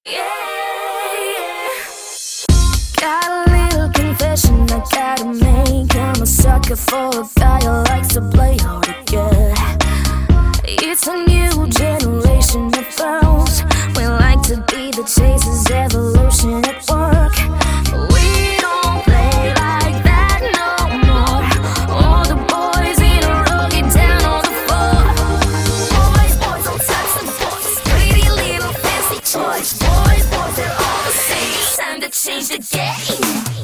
Yeah. Got a little confession I gotta make. I'm a sucker for a guy who likes to play hard to get. It's a new generation of girls. We like to be the chasers, evolution at work. We don't play like that no more. All the boys in a row get down on the floor. Boys, boys, don't touch the boys. Pretty little fancy toys. Boys, boys, they're all the same. It's time to change the game.